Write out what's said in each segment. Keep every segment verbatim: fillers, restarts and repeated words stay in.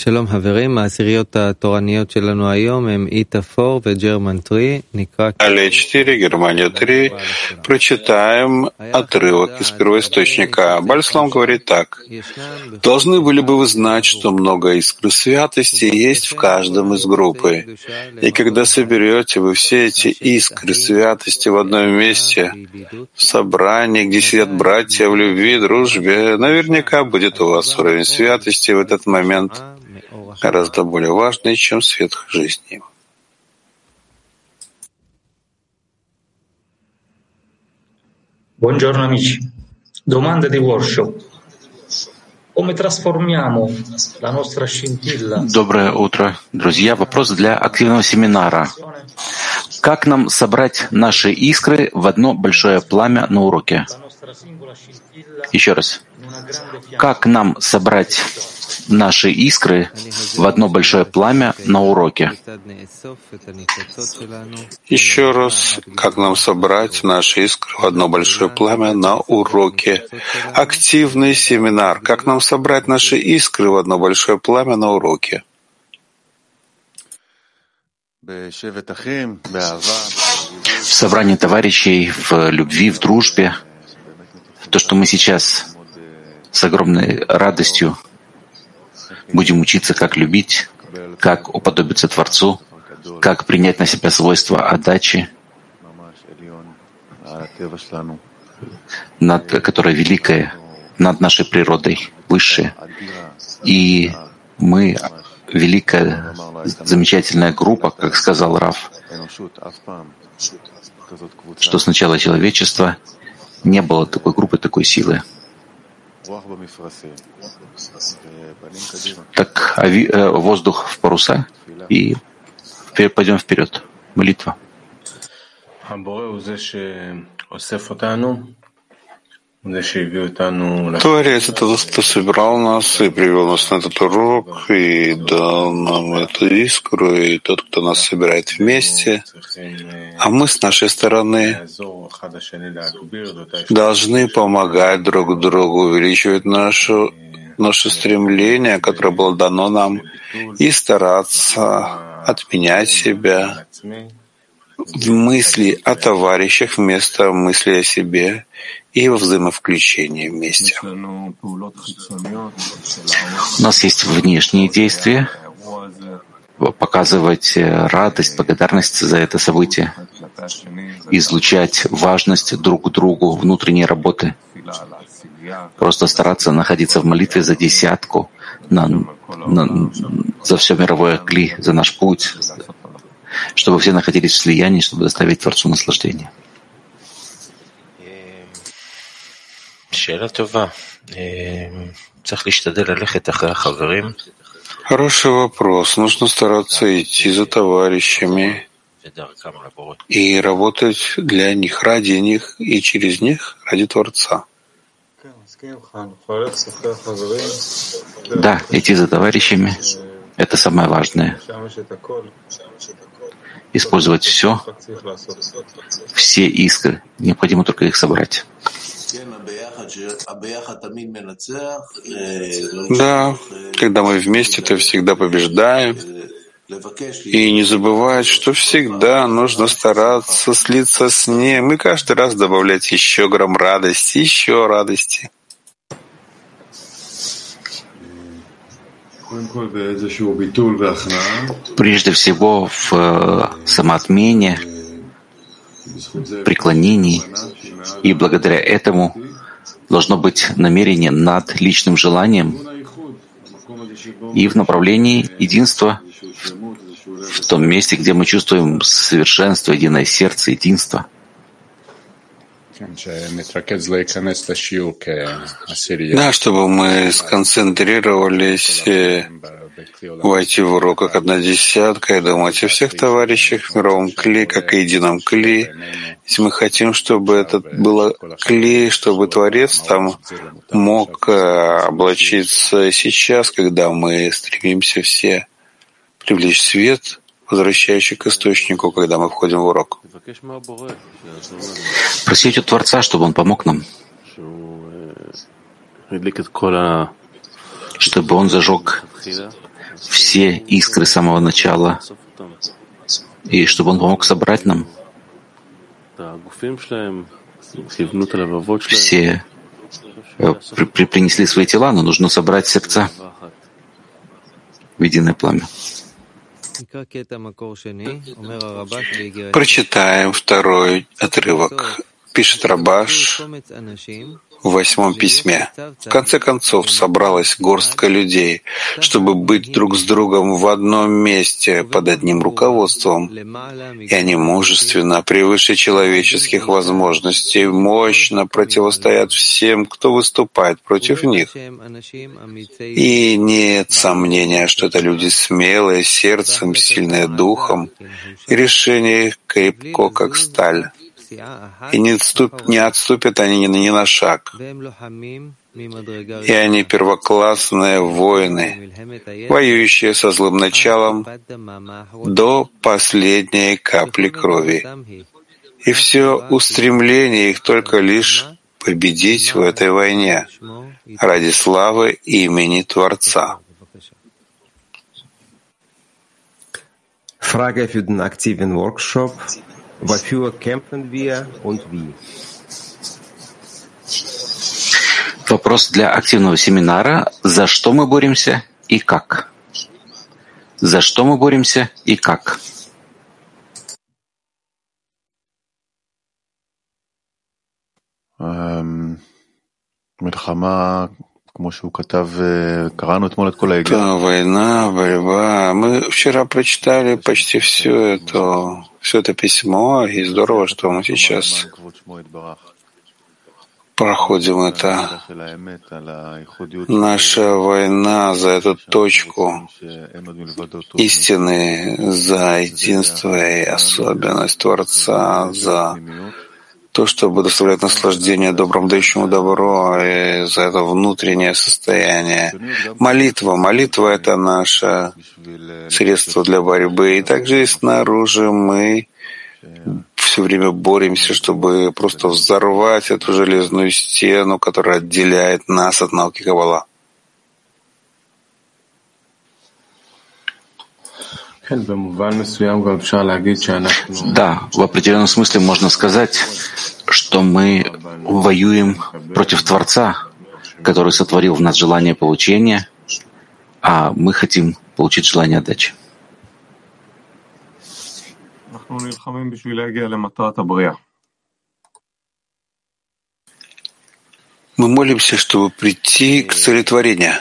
שלום חברים, העשיריות התורניות שלנו היום הם איטה ארבע וג'רמן שלוש, נקרא... Аллея четыре, Германия три. Прочитаем отрывок из первоисточника. Бальслам говорит так. Должны были бы вы знать, что много искр святости есть в каждом из группы. И когда соберете вы все эти искры святости в одном месте, в собрании, где сидят братья в любви и дружбе, наверняка будет у вас уровень святости в этот момент гораздо более важный, чем свет жизни. Buongiorno amici. Domanda di workshop. Come trasformiamo la nostra scintilla? Доброе утро, друзья. Вопрос для активного семинара. Как нам собрать наши искры в одно большое пламя на уроке? Еще раз. Как нам собрать наши искры в одно большое пламя на уроке? Еще раз, как нам собрать наши искры в одно большое пламя на уроке? Активный семинар. Как нам собрать наши искры в одно большое пламя на уроке? В собрании товарищей, в любви, в дружбе. То, что мы сейчас с огромной радостью будем учиться, как любить, как уподобиться Творцу, как принять на себя свойства отдачи, над, которая великая, над нашей природой, высшая. И мы, великая, замечательная группа, как сказал Рав, что сначала человечества не было такой группы, такой силы. Так, ави, э, воздух в паруса, и вперед, пойдем вперед. Молитва. Творец — это тот, кто собирал нас и привел нас на этот урок, и дал нам эту искру, и тот, кто нас собирает вместе. А мы с нашей стороны должны помогать друг другу, увеличивать нашу, наше стремление, которое было дано нам, и стараться отменять себя в мысли о товарищах вместо мысли о себе и во взаимовключении вместе. У нас есть внешние действия, показывать радость, благодарность за это событие, излучать важность друг другу внутренней работы, просто стараться находиться в молитве за десятку, на, на, за все мировое кли, за наш путь, чтобы все находились в слиянии, чтобы доставить Творцу наслаждение. Хороший вопрос. Нужно стараться идти за товарищами и работать для них, ради них и через них ради Творца. Да, идти за товарищами — это самое важное. Использовать все, все искры. Необходимо только их собрать. Да, когда мы вместе, то всегда побеждаем. И не забывать, что всегда нужно стараться слиться с ним и каждый раз добавлять еще грамм радости, еще радости. Прежде всего в самоотмене, преклонении, и благодаря этому должно быть намерение над личным желанием и в направлении единства в том месте, где мы чувствуем совершенство, единое сердце, единство. Да, чтобы мы сконцентрировались, войти в урок как одна десятка и думать о всех товарищах в мировом кли, как о едином кли. Если мы хотим, чтобы это было кли, чтобы Творец там мог облачиться сейчас, когда мы стремимся все привлечь свет, возвращающий к источнику, когда мы входим в урок. Просить у Творца, чтобы Он помог нам, чтобы Он зажег все искры с самого начала, и чтобы Он помог собрать нам все при, при, принесли свои тела, но нужно собрать сердца в единое пламя. Прочитаем второй отрывок. Пишет Рабаш в восьмом письме. В конце концов собралась горстка людей, чтобы быть друг с другом в одном месте под одним руководством. И они мужественно, превыше человеческих возможностей, мощно противостоят всем, кто выступает против них. И нет сомнения, что это люди смелые сердцем, сильные духом, и решение их крепко, как сталь. И не, отступ, не отступят они ни, ни на шаг. И они первоклассные воины, воюющие со злым началом до последней капли крови. И все устремление их только лишь победить в этой войне ради славы имени Творца. Frage für den aktiven Workshop. Wofür kämpfen wir und wie? Вопрос для активного семинара. За что мы боремся и как? За что мы боремся и как? Война, борьба. Мы вчера прочитали почти все это, все это письмо, и здорово, что мы сейчас проходим это. Наша война за эту точку истины, за единство и особенность Творца, за то, чтобы доставлять наслаждение доброму, дающему добро, и за это внутреннее состояние. Молитва. Молитва — это наше средство для борьбы. И также и снаружи мы все время боремся, чтобы просто взорвать эту железную стену, которая отделяет нас от науки Каббала. Да, в определенном смысле можно сказать, что мы воюем против Творца, который сотворил в нас желание получения, а мы хотим получить желание отдачи. Мы молимся, чтобы прийти к цели творения.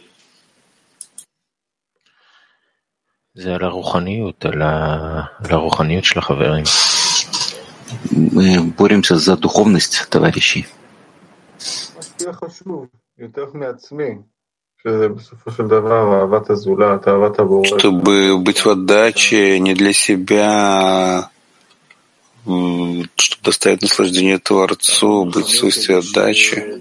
Мы боремся за духовность товарищей. Чтобы быть в отдаче не для себя, чтобы доставить наслаждение Творцу, быть в свойстве отдачи.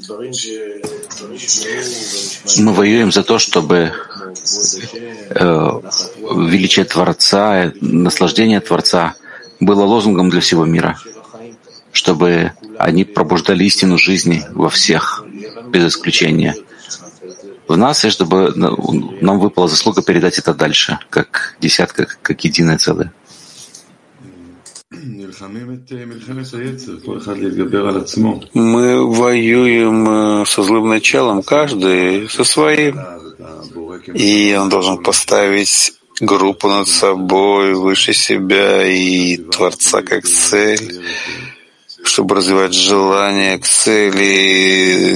Мы воюем за то, чтобы э, величие Творца, наслаждение Творца было лозунгом для всего мира, чтобы они пробуждали истину жизни во всех, без исключения. В нас, и чтобы нам выпала заслуга передать это дальше, как десятка, как единое целое. Мы воюем со злым началом, каждый со своим. И он должен поставить группу над собой, выше себя и Творца как цель, чтобы развивать желание к цели,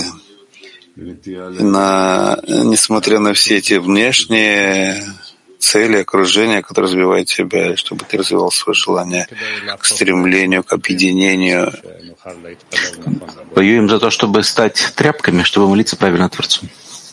на, несмотря на все эти внешние цели, окружения, которые развивают тебя, чтобы ты развивал свое желание к стремлению, к объединению. Воюем за то, чтобы стать тряпками, чтобы молиться правильно Творцу.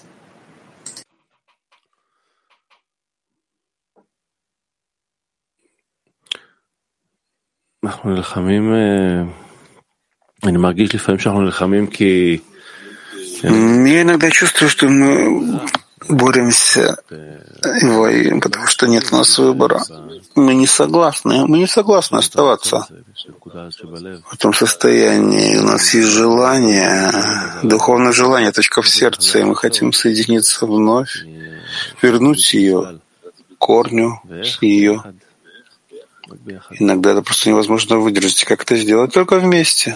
Я иногда чувствую, что мы боремся и воюем, потому что нет у нас выбора. Мы не согласны, мы не согласны оставаться в этом состоянии. У нас есть желание, духовное желание, точка в сердце, и мы хотим соединиться вновь вернуть ее корню, ее. Иногда это просто невозможно выдержать. Как это сделать? Только вместе.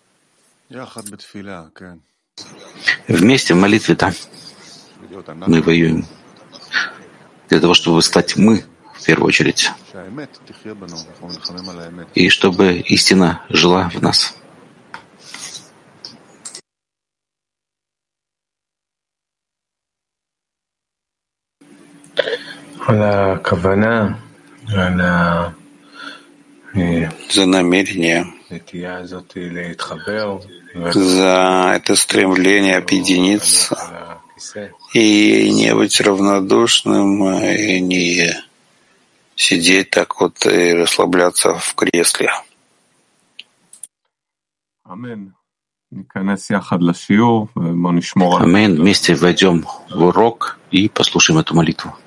Вместе в молитве, да. Мы воюем. Для того, чтобы стать мы, в первую очередь. И чтобы истина жила в нас. За намерение, за это стремление объединиться и не быть равнодушным, и не сидеть так вот и расслабляться в кресле. Аминь. Вместе войдем в урок и послушаем эту молитву.